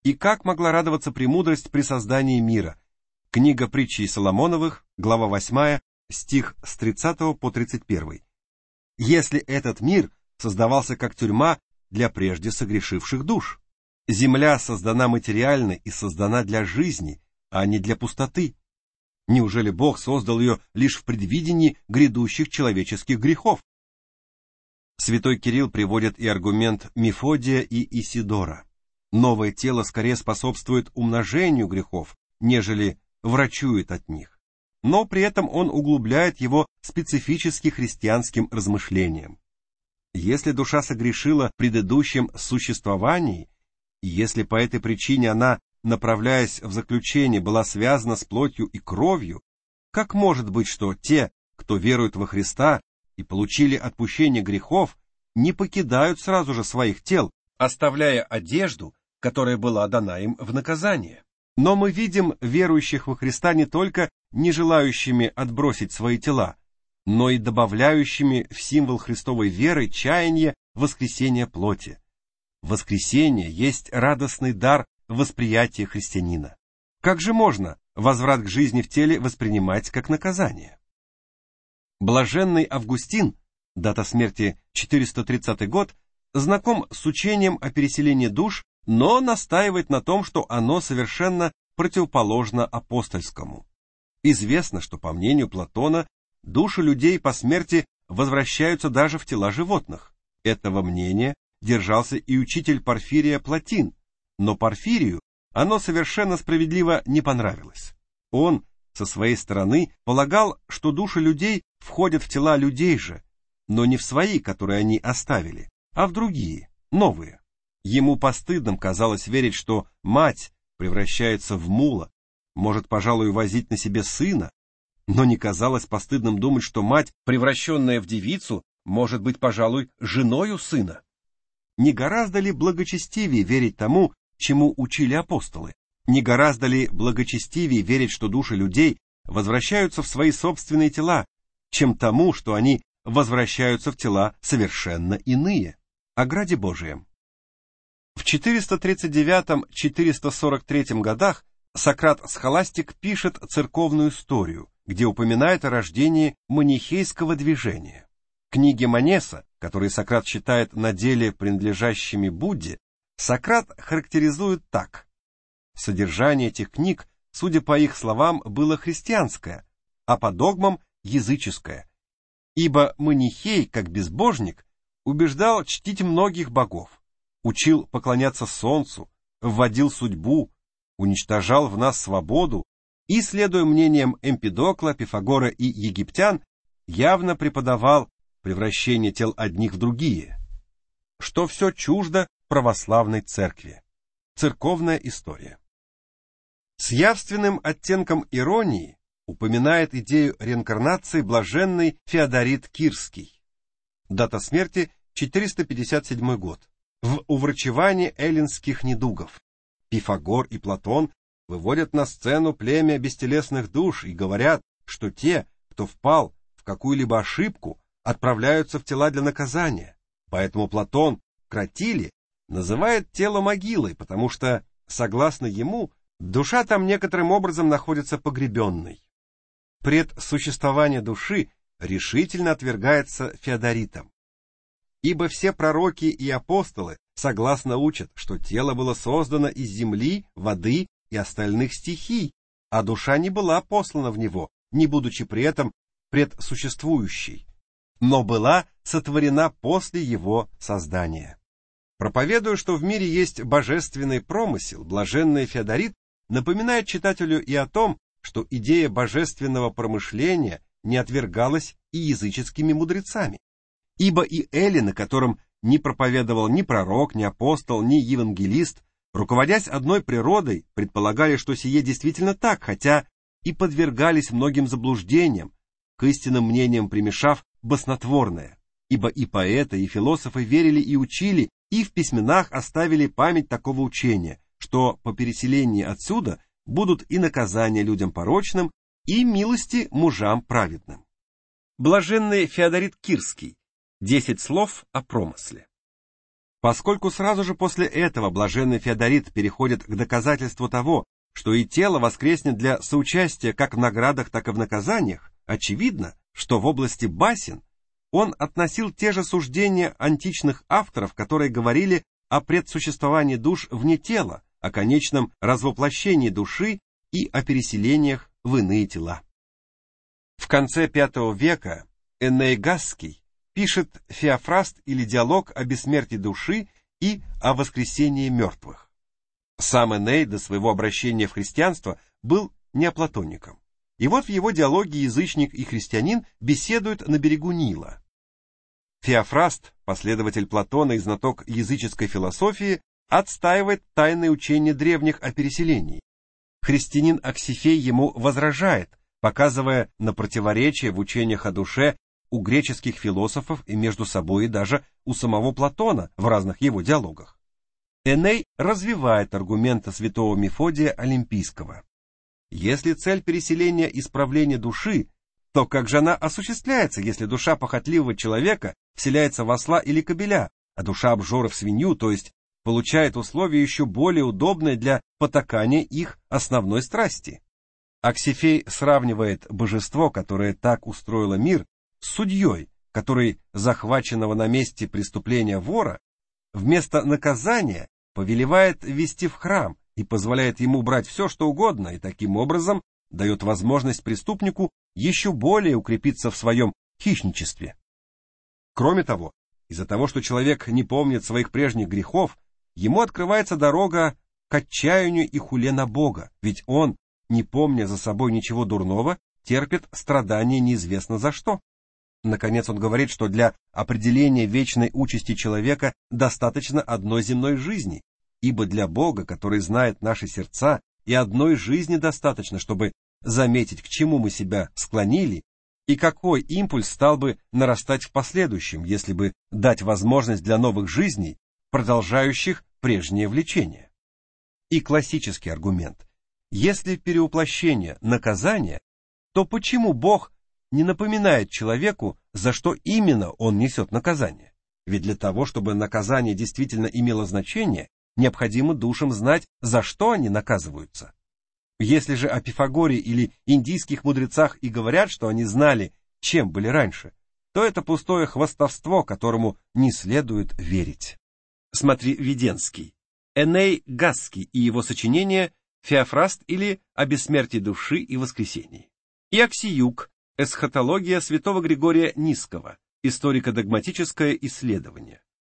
И как могла радоваться премудрость при создании мира? Книга Притчей Соломоновых, глава 8, стих с 30 по 31. Если этот мир создавался как тюрьма для прежде согрешивших душ. Земля создана материально и создана для жизни, а не для пустоты. Неужели Бог создал ее лишь в предвидении грядущих человеческих грехов? Святой Кирилл приводит и аргумент Мефодия и Исидора. Новое тело скорее способствует умножению грехов, нежели врачует от них. Но при этом он углубляет его специфически христианским размышлением. Если душа согрешила в предыдущем существовании, и если по этой причине она, направляясь в заключение, была связана с плотью и кровью, как может быть, что те, кто верует во Христа и получили отпущение грехов, не покидают сразу же своих тел, оставляя одежду, которая была дана им в наказание? Но мы видим верующих во Христа не только не желающими отбросить свои тела, но и добавляющими в символ Христовой веры чаяние воскресения плоти. Воскресение есть радостный дар восприятия христианина. Как же можно возврат к жизни в теле воспринимать как наказание? Блаженный Августин, дата смерти 430 год, знаком с учением о переселении душ, но настаивает на том, что оно совершенно противоположно апостольскому. Известно, что, по мнению Платона, души людей по смерти возвращаются даже в тела животных. Этого мнения держался и учитель Порфирия Платин, но Порфирию оно совершенно справедливо не понравилось. Он, со своей стороны, полагал, что души людей входят в тела людей же, но не в свои, которые они оставили, а в другие, новые. Ему постыдным казалось верить, что мать превращается в мула, может, пожалуй, возить на себе сына, но не казалось постыдным думать, что мать, превращенная в девицу, может быть, пожалуй, женою сына. Не гораздо ли благочестивее верить тому, чему учили апостолы? Не гораздо ли благочестивее верить, что души людей возвращаются в свои собственные тела, чем тому, что они возвращаются в тела совершенно иные? О граде Божием. В 439-443 годах Сократ-схоластик пишет церковную историю, где упоминает о рождении манихейского движения. Книги Манеса, которые Сократ считает на деле принадлежащими Будде, Сократ характеризует так. Содержание этих книг, судя по их словам, было христианское, а по догмам языческое. Ибо манихей, как безбожник, убеждал чтить многих богов, учил поклоняться солнцу, вводил судьбу, уничтожал в нас свободу и, следуя мнениям Эмпидокла, Пифагора и египтян, явно преподавал превращение тел одних в другие, что все чуждо православной церкви. Церковная история. С явственным оттенком иронии упоминает идею реинкарнации блаженный Феодорит Кирский. Дата смерти 457 год. В уврачевании эллинских недугов Пифагор и Платон выводят на сцену племя бестелесных душ и говорят, что те, кто впал в какую-либо ошибку, отправляются в тела для наказания. Поэтому Платон Кратиле называет тело могилой, потому что, согласно ему, душа там некоторым образом находится погребенной. Предсуществование души решительно отвергается Феодоритом. Ибо все пророки и апостолы согласно учат, что тело было создано из земли, воды и остальных стихий, а душа не была послана в него, не будучи при этом предсуществующей, но была сотворена после его создания. Проповедуя, что в мире есть божественный промысел, блаженный Феодорит напоминает читателю и о том, что идея божественного промышления не отвергалась и языческими мудрецами. Ибо и эллины, которым не проповедовал ни пророк, ни апостол, ни евангелист, руководясь одной природой, предполагали, что сие действительно так, хотя и подвергались многим заблуждениям, к истинным мнениям примешав баснотворное. Ибо и поэты, и философы верили и учили, и в письменах оставили память такого учения, что по переселении отсюда будут и наказания людям порочным, и милости мужам праведным. Блаженный Феодорит Кирский. 10 слов о промысле. Поскольку сразу же после этого блаженный Феодорит переходит к доказательству того, что и тело воскреснет для соучастия как в наградах, так и в наказаниях, очевидно, что в области басен он относил те же суждения античных авторов, которые говорили о предсуществовании душ вне тела, о конечном развоплощении души и о переселениях в иные тела. В конце V века Эней Гасский пишет Феофраст или диалог о бессмертии души и о воскресении мертвых. Сам Эней до своего обращения в христианство был неоплатоником. И вот в его диалоге язычник и христианин беседуют на берегу Нила. Феофраст, последователь Платона и знаток языческой философии, отстаивает тайные учения древних о переселении. Христианин Аксифей ему возражает, показывая на противоречие в учениях о душе у греческих философов и между собой и даже у самого Платона в разных его диалогах. Эней развивает аргументы святого Мефодия Олимпийского. Если цель переселения – исправление души, то как же она осуществляется, если душа похотливого человека вселяется в осла или кобеля, а душа обжора в свинью, то есть получает условия еще более удобные для потакания их основной страсти? Аксифей сравнивает божество, которое так устроило мир, с судьей, который захваченного на месте преступления вора вместо наказания повелевает вести в храм и позволяет ему брать все, что угодно, и таким образом дает возможность преступнику еще более укрепиться в своем хищничестве. Кроме того, из-за того, что человек не помнит своих прежних грехов, ему открывается дорога к отчаянию и хуле на Бога, ведь он, не помня за собой ничего дурного, терпит страдания неизвестно за что. Наконец он говорит, что для определения вечной участи человека достаточно одной земной жизни, ибо для Бога, который знает наши сердца, и одной жизни достаточно, чтобы заметить, к чему мы себя склонили, и какой импульс стал бы нарастать в последующем, если бы дать возможность для новых жизней, продолжающих прежнее влечение. И классический аргумент. Если перевоплощение – наказание, то почему Бог не напоминает человеку, за что именно он несет наказание? Ведь для того, чтобы наказание действительно имело значение, необходимо душам знать, за что они наказываются. Если же о Пифагоре или индийских мудрецах и говорят, что они знали, чем были раньше, то это пустое хвастовство, которому не следует верить. Смотри Веденский, Эней Гасский и его сочинение «Феофраст» или «О бессмертии души и воскресении». И Аксиюк, «Эсхатология святого Григория Нисского», историко-догматическое исследование.